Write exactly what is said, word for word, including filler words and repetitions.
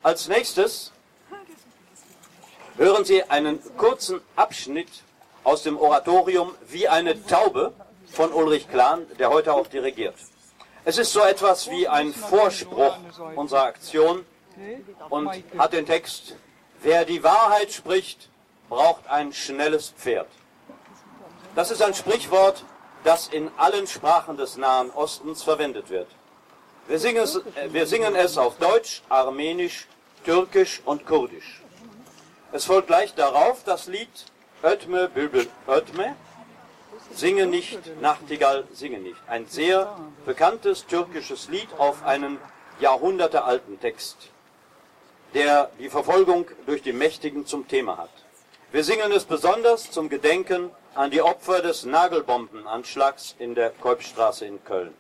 Als nächstes hören Sie einen kurzen Abschnitt aus dem Oratorium Wie eine Taube von Ulrich Klahn, der heute auch dirigiert. Es ist so etwas wie ein Vorspruch unserer Aktion und hat den Text: Wer die Wahrheit spricht, braucht ein schnelles Pferd. Das ist ein Sprichwort, das in allen Sprachen des Nahen Ostens verwendet wird. Wir singen es, wir singen es auf Deutsch, Armenisch, Türkisch und Kurdisch. Es folgt gleich darauf das Lied Ötme Bülbül Ötme, Singe nicht, Nachtigall, singe nicht. Ein sehr bekanntes türkisches Lied auf einen jahrhundertealten Text, der die Verfolgung durch die Mächtigen zum Thema hat. Wir singen es besonders zum Gedenken an die Opfer des Nagelbombenanschlags in der Kolbstraße in Köln.